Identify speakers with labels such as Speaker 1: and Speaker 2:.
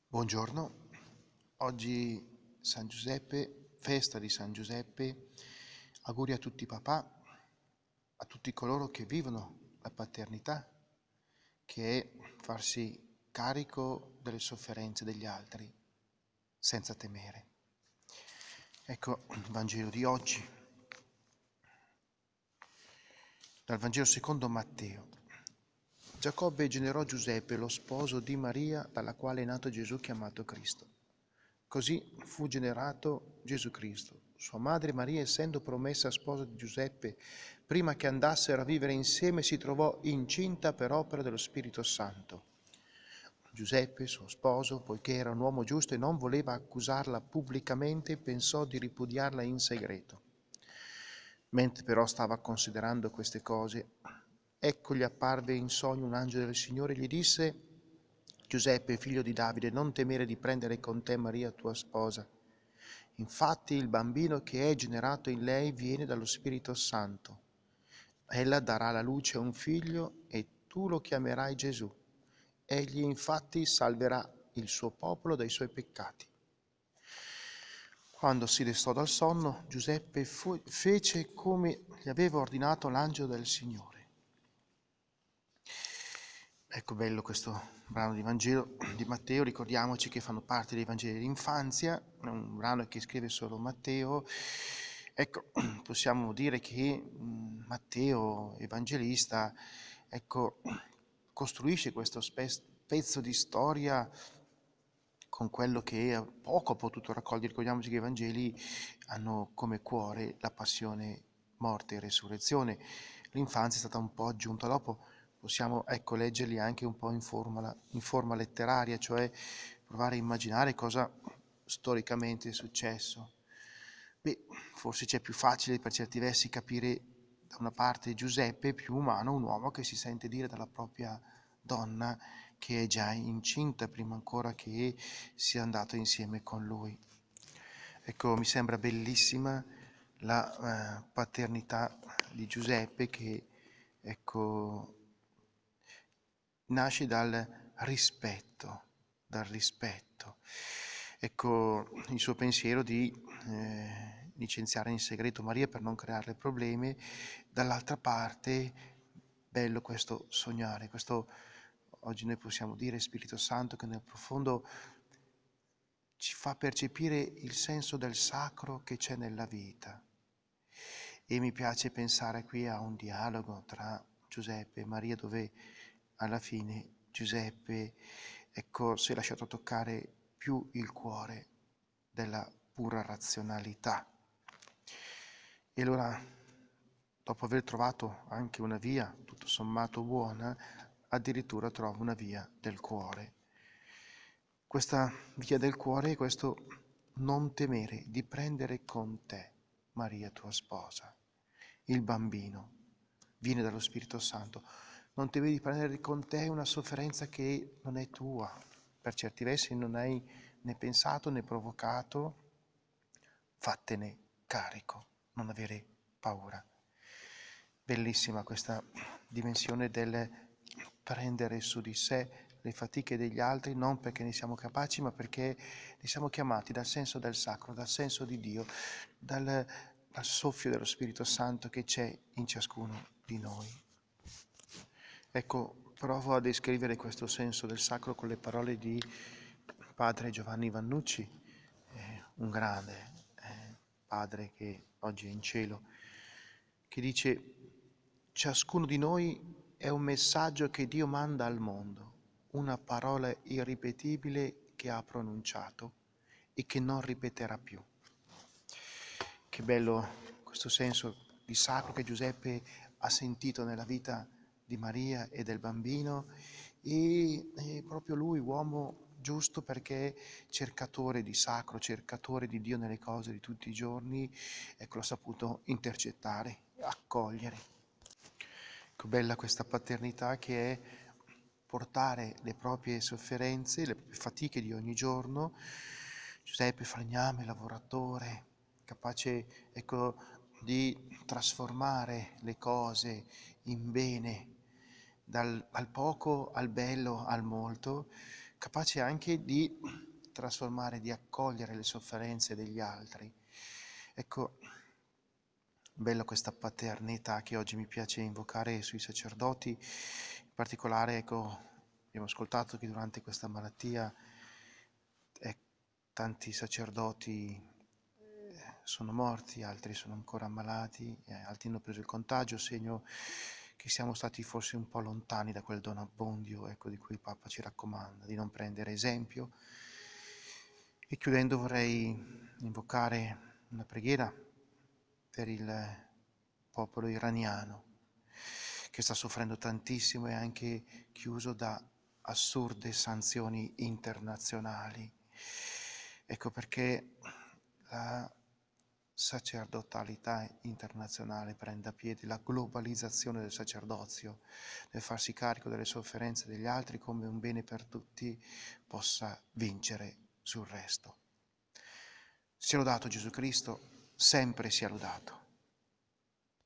Speaker 1: Buongiorno, oggi San Giuseppe, festa di San Giuseppe, auguri a tutti i papà, a tutti coloro che vivono la paternità, che è farsi carico delle sofferenze degli altri, senza temere. Ecco il Vangelo di oggi, dal Vangelo secondo Matteo. Giacobbe generò Giuseppe, lo sposo di Maria, dalla quale è nato Gesù chiamato Cristo. Così fu generato Gesù Cristo. Sua madre Maria, essendo promessa sposa di Giuseppe, prima che andassero a vivere insieme, si trovò incinta per opera dello Spirito Santo. Giuseppe, suo sposo, poiché era un uomo giusto e non voleva accusarla pubblicamente, pensò di ripudiarla in segreto. Mentre però stava considerando queste cose, ecco gli apparve in sogno un angelo del Signore e gli disse: Giuseppe, figlio di Davide, non temere di prendere con te Maria tua sposa. Infatti il bambino che è generato in lei viene dallo Spirito Santo. Ella darà alla luce un figlio e tu lo chiamerai Gesù. Egli infatti salverà il suo popolo dai suoi peccati. Quando si destò dal sonno, Giuseppe fece come gli aveva ordinato l'angelo del Signore. Ecco bello questo brano di Vangelo di Matteo, ricordiamoci che fanno parte dei Vangeli d'infanzia, è un brano che scrive solo Matteo. Ecco, possiamo dire che Matteo, evangelista, ecco, costruisce questo pezzo di storia con quello che poco ha potuto raccogliere. Ricordiamoci che i Vangeli hanno come cuore la passione, morte e resurrezione. L'infanzia è stata un po' aggiunta dopo. Possiamo leggerli anche un po' in forma letteraria, cioè provare a immaginare cosa storicamente è successo. Forse c'è più facile per certi versi capire da una parte Giuseppe, più umano, un uomo che si sente dire dalla propria donna che è già incinta prima ancora che sia andato insieme con lui. Ecco, mi sembra bellissima la paternità di Giuseppe che, ecco, nasce dal rispetto, Ecco, il suo pensiero di licenziare in segreto Maria per non crearle problemi. Dall'altra parte, bello questo sognare, questo oggi noi possiamo dire Spirito Santo che nel profondo ci fa percepire il senso del sacro che c'è nella vita. E mi piace pensare qui a un dialogo tra Giuseppe e Maria dove alla fine Giuseppe, ecco, si è lasciato toccare più il cuore della pura razionalità. E allora, dopo aver trovato anche una via tutto sommato buona, addirittura trova una via del cuore. Questa via del cuore è questo non temere di prendere con te Maria tua sposa. Il bambino viene dallo Spirito Santo. Non temere di prendere con te una sofferenza che non è tua. Per certi versi non hai né pensato né provocato. Fattene carico, non avere paura. Bellissima questa dimensione del prendere su di sé le fatiche degli altri, non perché ne siamo capaci, ma perché ne siamo chiamati dal senso del sacro, dal senso di Dio, dal soffio dello Spirito Santo che c'è in ciascuno di noi. Ecco, provo a descrivere questo senso del sacro con le parole di padre Giovanni Vannucci, un grande padre che oggi è in cielo, che dice: ciascuno di noi è un messaggio che Dio manda al mondo, una parola irripetibile che ha pronunciato e che non ripeterà più. Che bello questo senso di sacro che Giuseppe ha sentito nella vita di Maria e del bambino, e proprio lui, uomo giusto perché cercatore di sacro, cercatore di Dio nelle cose di tutti i giorni, ecco, l'ha saputo intercettare, accogliere. Ecco, bella questa paternità che è portare le proprie sofferenze, le proprie fatiche di ogni giorno. Giuseppe falegname, lavoratore, capace, ecco, di trasformare le cose in bene, dal poco al bello al molto, capace anche di trasformare, di accogliere le sofferenze degli altri. Ecco, bella questa paternità che oggi mi piace invocare sui sacerdoti, in particolare, ecco, abbiamo ascoltato che durante questa malattia tanti sacerdoti sono morti, altri sono ancora ammalati, altri hanno preso il contagio, segno che siamo stati forse un po' lontani da quel dono abbondio, ecco, di cui il Papa ci raccomanda, di non prendere esempio. E chiudendo vorrei invocare una preghiera per il popolo iraniano, che sta soffrendo tantissimo e anche chiuso da assurde sanzioni internazionali. Ecco perché la sacerdotalità internazionale prenda piede, la globalizzazione del sacerdozio, del farsi carico delle sofferenze degli altri come un bene per tutti, possa vincere sul resto. Sia lodato Gesù Cristo, sempre sia lodato.